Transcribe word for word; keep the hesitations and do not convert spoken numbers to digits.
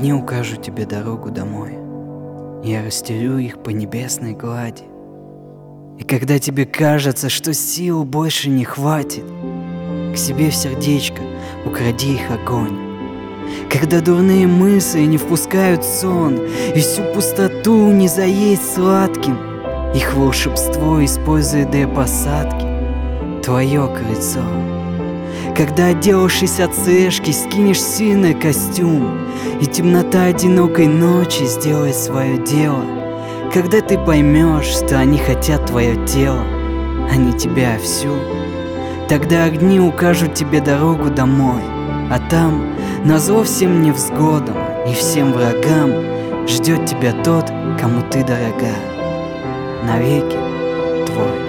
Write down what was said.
огни укажут тебе дорогу домой. Я расстелю их по небесной глади. И когда тебе кажется, что сил больше не хватит, к себе в сердечко укради их огонь. Когда дурные мысли не впускают сон, и всю пустоту не заесть сладким, их волшебство используй для посадки твое крыльцо. Когда, отделавшись от слежки, скинешь сильный костюм, и темнота одинокой ночи сделает свое дело. Когда ты поймешь, что они хотят твое тело, а не тебя всю, тогда огни укажут тебе дорогу домой. А там, назло всем невзгодам и всем врагам, ждет тебя тот, кому ты дорога. Навеки твой.